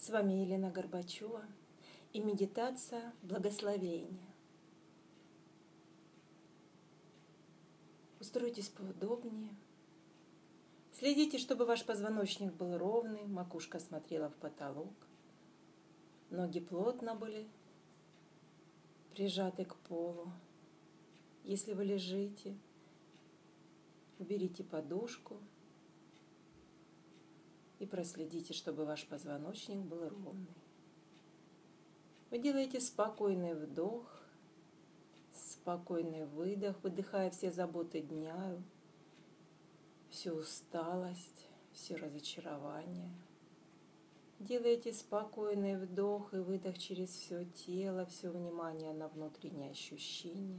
С вами Елена Горбачева и медитация благословения. Устройтесь поудобнее. Следите, чтобы ваш позвоночник был ровный, макушка смотрела в потолок. Ноги плотно были прижаты к полу. Если вы лежите, уберите подушку и проследите, чтобы ваш позвоночник был ровный. Вы делаете спокойный вдох, спокойный выдох, выдыхая все заботы дня, всю усталость, все разочарование. Делаете спокойный вдох и выдох через все тело, все внимание на внутренние ощущения.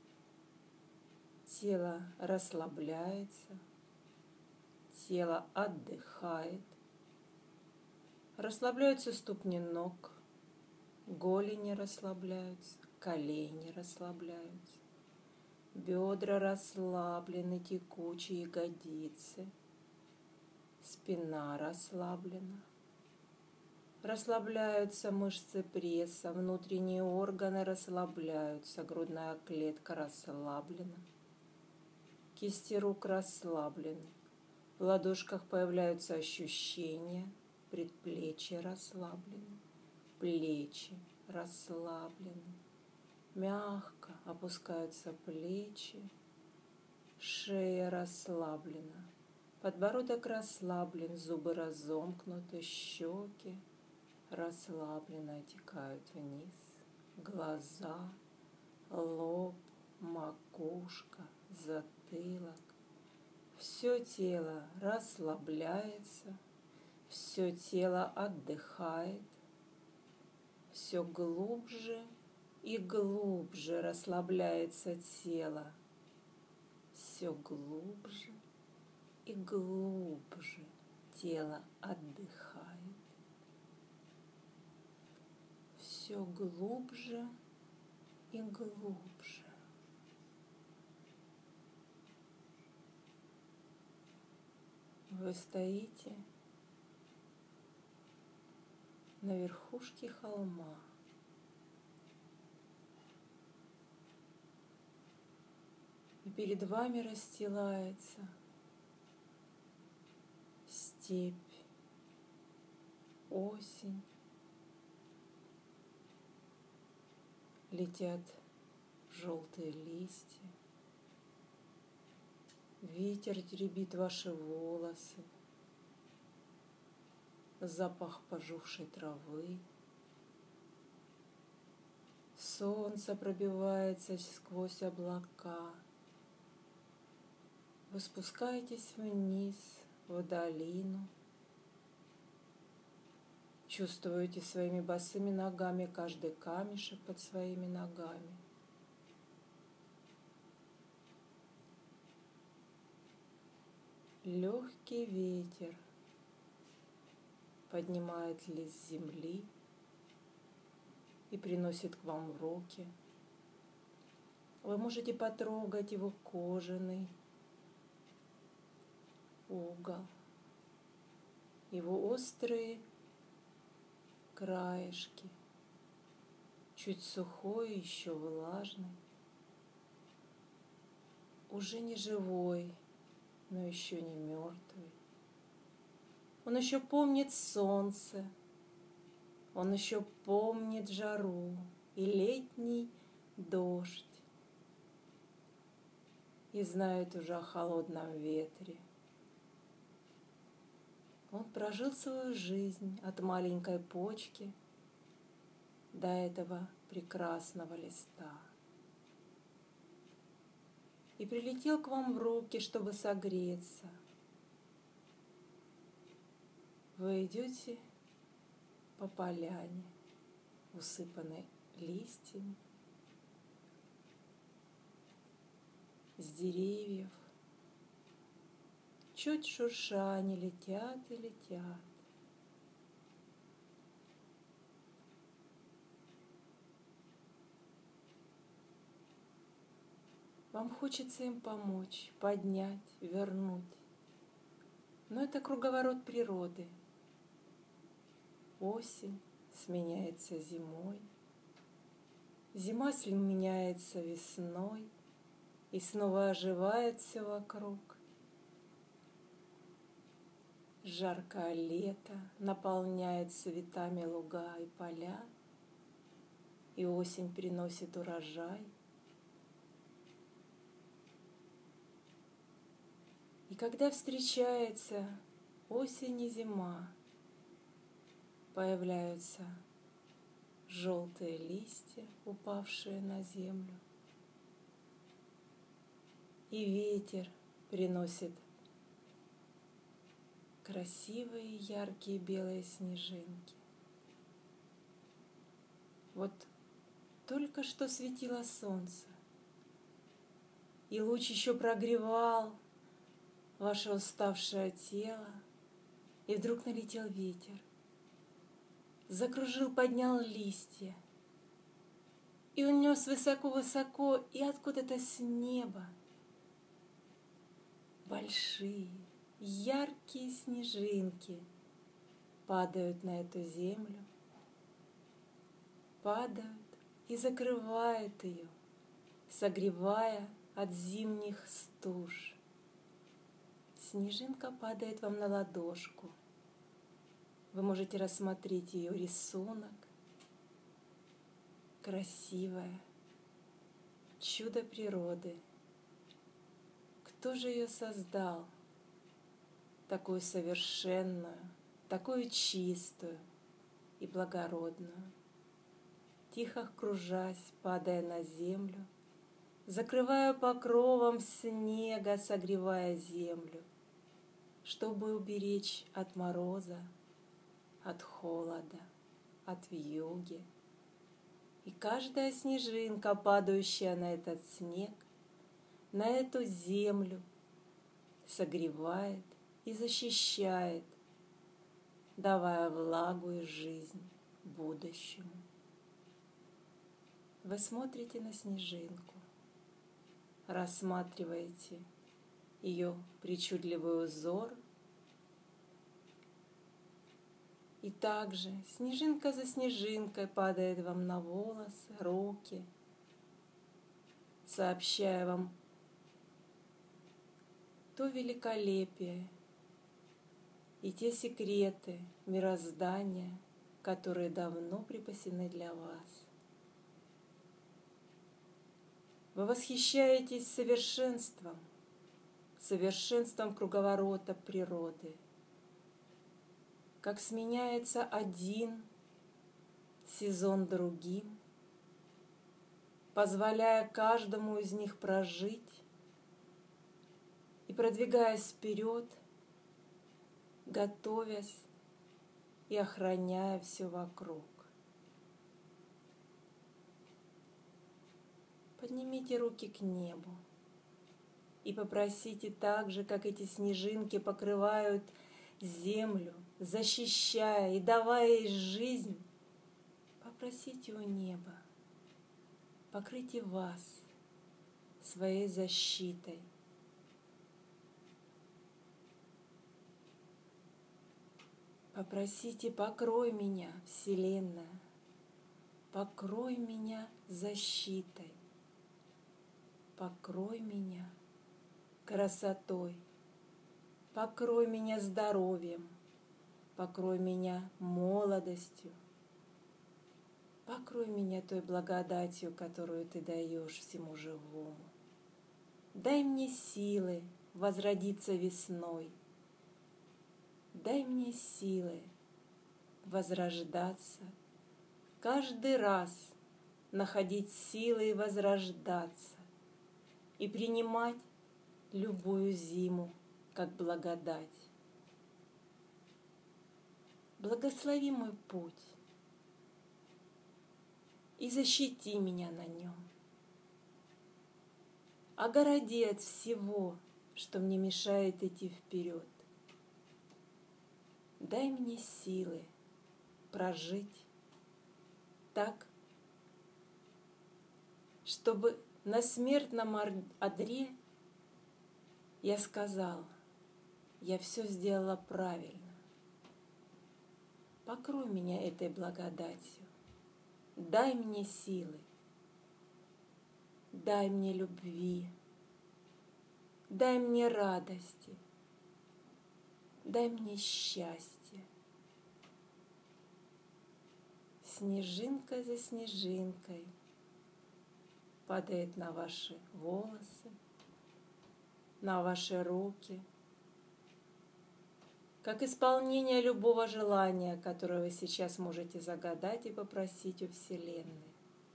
Тело расслабляется, тело отдыхает. Расслабляются ступни ног, голени расслабляются, колени расслабляются, бедра расслаблены, текучие ягодицы, спина расслаблена. Расслабляются мышцы пресса, внутренние органы расслабляются, грудная клетка расслаблена, кисти рук расслаблены, в ладошках появляются ощущения, предплечья расслаблены, плечи расслаблены, мягко опускаются плечи, шея расслаблена, подбородок расслаблен, зубы разомкнуты, щеки расслабленно отекают вниз, глаза, лоб, макушка, затылок. Все тело расслабляется, все тело отдыхает, все глубже и глубже расслабляется тело, все глубже и глубже тело отдыхает, все глубже и глубже. Вы стоите на верхушке холма. И перед вами расстилается степь, осень. Летят желтые листья. Ветер теребит ваши волосы. Запах пожухшей травы. Солнце пробивается сквозь облака. Вы спускаетесь вниз, в долину. Чувствуете своими босыми ногами каждый камешек под своими ногами. Легкий ветер поднимает лист земли и приносит к вам в руки. Вы можете потрогать его кожаный угол, его острые краешки, чуть сухой, еще влажный, уже не живой, но еще не мертвый. Он еще помнит солнце, он еще помнит жару и летний дождь, и знает уже о холодном ветре. Он прожил свою жизнь от маленькой почки до этого прекрасного листа и прилетел к вам в руки, чтобы согреться. Вы идете по поляне, усыпанной листьями, с деревьев. Чуть шурша, они летят и летят. Вам хочется им помочь, поднять, вернуть. Но это круговорот природы. осень сменяется зимой, зима сменяется весной, и снова оживает все вокруг. Жаркое лето наполняет цветами луга и поля, и осень приносит урожай. И когда встречается осень и зима, появляются желтые листья, упавшие на землю, и ветер приносит красивые яркие белые снежинки. Вот только что светило солнце, и луч еще прогревал ваше уставшее тело, и вдруг налетел ветер, закружил, поднял листья, и унес высоко-высоко, и откуда-то с неба большие, яркие снежинки падают на эту землю, падают и закрывают ее, согревая от зимних стуж. Снежинка падает вам на ладошку. Вы можете рассмотреть ее рисунок. Красивое чудо природы. Кто же ее создал? Такую совершенную, такую чистую и благородную. Тихо кружась, падая на землю, закрывая покровом снега, согревая землю, чтобы уберечь от мороза, от холода, от вьюги. И каждая снежинка, падающая на этот снег, на эту землю, согревает и защищает, давая влагу и жизнь будущему. Вы смотрите на снежинку, рассматриваете ее причудливый узор, и также снежинка за снежинкой падает вам на волосы, руки, сообщая вам то великолепие и те секреты мироздания, которые давно припасены для вас. Вы восхищаетесь совершенством круговорота природы, как сменяется один сезон другим, позволяя каждому из них прожить и продвигаясь вперед, готовясь и охраняя все вокруг. Поднимите руки к небу и попросите так же, как эти снежинки покрывают землю, защищая и давая ей жизнь, попросите у неба покрыть и вас своей защитой. Попросите: покрой меня, Вселенная, покрой меня защитой, покрой меня красотой, покрой меня здоровьем, покрой меня молодостью, покрой меня той благодатью, которую Ты даешь всему живому. Дай мне силы возродиться весной, дай мне силы возрождаться, каждый раз находить силы и возрождаться, и принимать любую зиму как благодать. Благослови мой путь и защити меня на нем. Огороди от всего, что мне мешает идти вперед. Дай мне силы прожить так, чтобы на смертном одре я сказала: я все сделала правильно. Покрой меня этой благодатью. Дай мне силы. Дай мне любви. Дай мне радости. Дай мне счастье. Снежинка за снежинкой падает на ваши волосы, на ваши руки, как исполнение любого желания, которое вы сейчас можете загадать и попросить у Вселенной.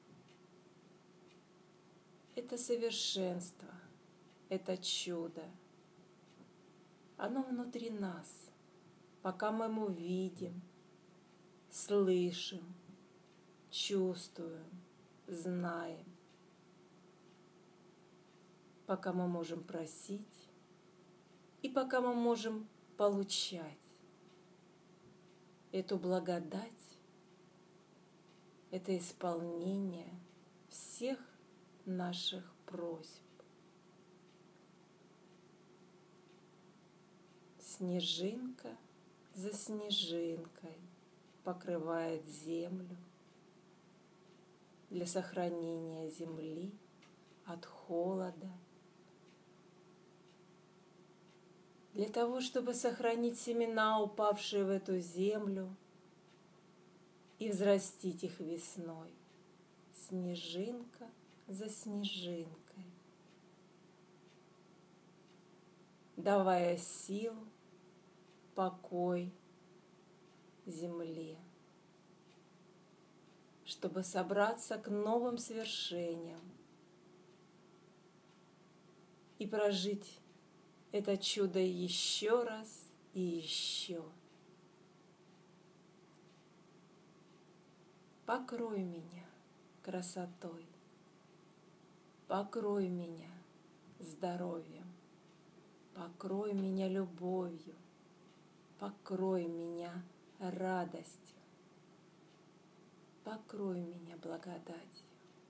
Это совершенство, это чудо. Оно внутри нас, пока мы ему видим, слышим, чувствуем, знаем, пока мы можем просить и пока мы можем получать эту благодать, это исполнение всех наших просьб. Снежинка за снежинкой покрывает землю для сохранения земли от холода, для того, чтобы сохранить семена, упавшие в эту землю, и взрастить их весной. Снежинка за снежинкой, давая силу, покой земле, чтобы собраться к новым свершениям и прожить это чудо еще раз и еще. Покрой меня красотой, покрой меня здоровьем, покрой меня любовью, покрой меня радостью, покрой меня благодатью.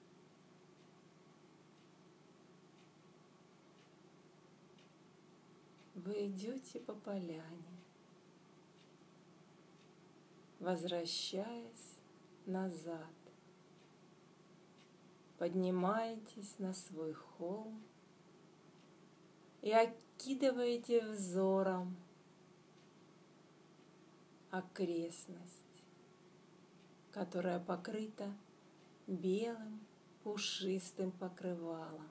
Вы идете по поляне, возвращаясь назад, поднимаетесь на свой холм и окидываете взором окрестность, которая покрыта белым пушистым покрывалом,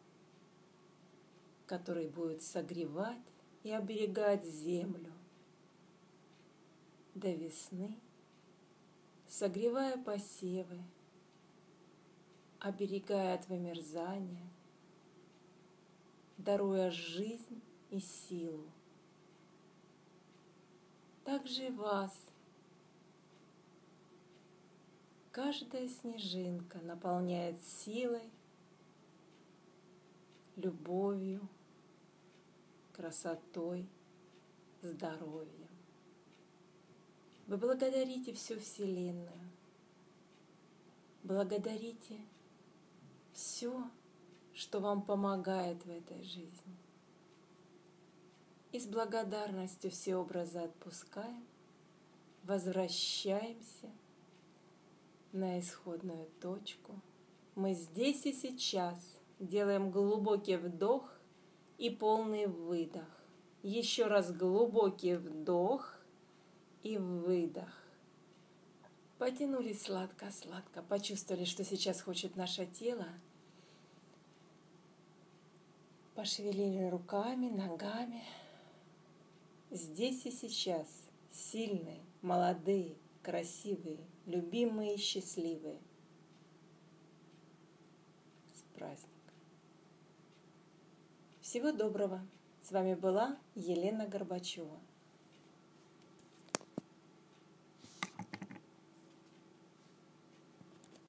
который будет согревать и оберегать землю до весны, согревая посевы, оберегая от вымерзания, даруя жизнь и силу. Также и вас. Каждая снежинка наполняет силой, любовью, красотой, здоровьем. Вы благодарите всю Вселенную, благодарите все, что вам помогает в этой жизни. И с благодарностью все образы отпускаем, возвращаемся на исходную точку. Мы здесь и сейчас делаем глубокий вдох и полный выдох. Еще раз глубокий вдох и выдох. Потянулись сладко-сладко, почувствовали, что сейчас хочет наше тело. Пошевелили руками, ногами. Здесь и сейчас сильные, молодые, красивые, любимые и счастливые. С праздником! Всего доброго! С вами была Елена Горбачева.